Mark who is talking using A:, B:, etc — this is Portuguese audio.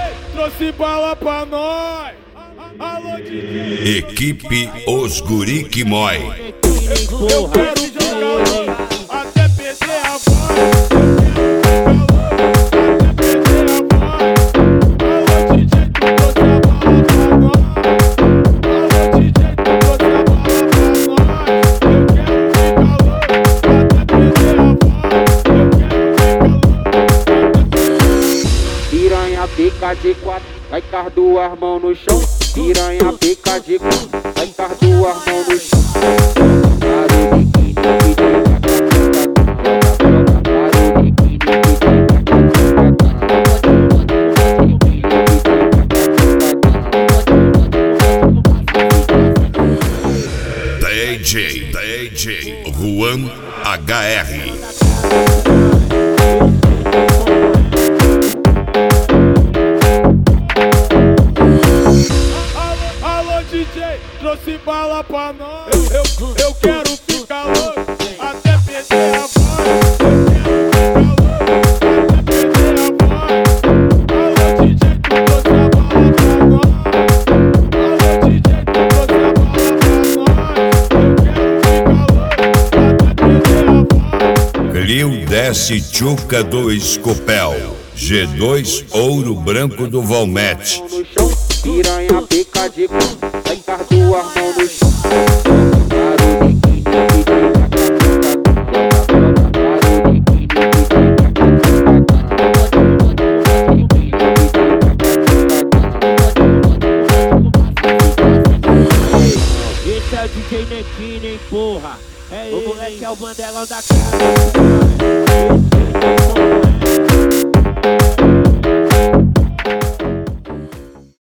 A: trouxe bala pra nós. Alô, DJ.
B: Equipe Os Guri que Mói.
A: Eu quero jogar até perder a voz. Alô, DJ, trouxe a bala pra nós. Alô, DJ, trouxe a bala pra nós. Eu quero ficar louco até perder a voz. Eu quero ficar louco.
C: Piranha pica de quatro, vai com as duas mãos no chão. Piranha pica de quatro, vai com as duas mãos no chão.
B: DJ Juan HR.
A: Alô, DJ, trouxe bala pra nós. Eu quero ficar louco até perder a voz. Eu quero ficar louco até perder a voz. Alô, DJ, trouxe a bala pra nós. Alô, DJ, trouxe a bala pra nós. Eu quero ficar louco até perder a voz.
B: Clio desce Tchuca do Escopel. G2 Ouro Branco do Valmete.
C: Piranha pica de quatro, vai com as duas mãos no chão.
D: Esse é o DJ Nequine, hein, porra. É o moleque é o bandelão da casa.